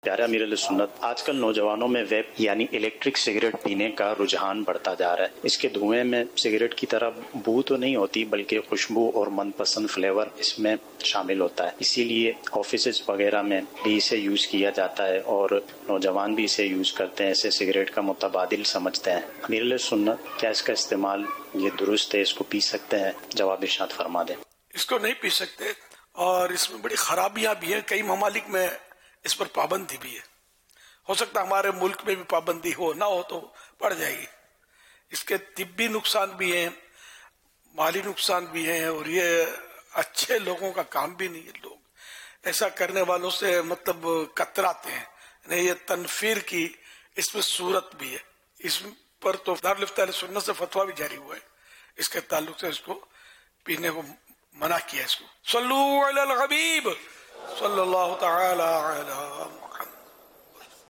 پیارے امیر علیہ سنت، آج کل نوجوانوں میں ویپ یعنی الیکٹرک سگریٹ پینے کا رجحان بڑھتا جا رہا ہے۔ اس کے دھوئیں میں سگریٹ کی طرح بو تو نہیں ہوتی، بلکہ خوشبو اور من پسند فلیور اس میں شامل ہوتا ہے۔ اسی لیے آفیسز وغیرہ میں بھی اسے یوز کیا جاتا ہے اور نوجوان بھی اسے یوز کرتے ہیں، اسے سگریٹ کا متبادل سمجھتے ہیں۔ امیر علیہ سنت، کیا اس کا استعمال یہ درست ہے؟ اس کو پی سکتے ہیں؟ جواب ارشاد فرما دیں۔ اس کو نہیں پی سکتے، اور اس میں بڑی خرابیاں بھی ہیں۔ کئی ممالک میں اس پر پابندی بھی ہے۔ ہو سکتا ہے ہمارے ملک میں بھی پابندی ہو، نہ ہو تو پڑ جائے گی۔ اس کے طبی نقصان بھی ہیں، مالی نقصان بھی ہیں، اور یہ اچھے لوگوں کا کام بھی نہیں ہے۔ لوگ ایسا کرنے والوں سے مطلب کتراتے ہیں۔ یہ تنفیر کی اس میں صورت بھی ہے۔ اس پر تو دارالفتہ اہل سنت سے فتویٰ بھی جاری ہوا ہے، اس کے تعلق سے اس کو پینے کو منع کیا۔ اس کو صلو علی الحبیب صلی اللہ تعالی علی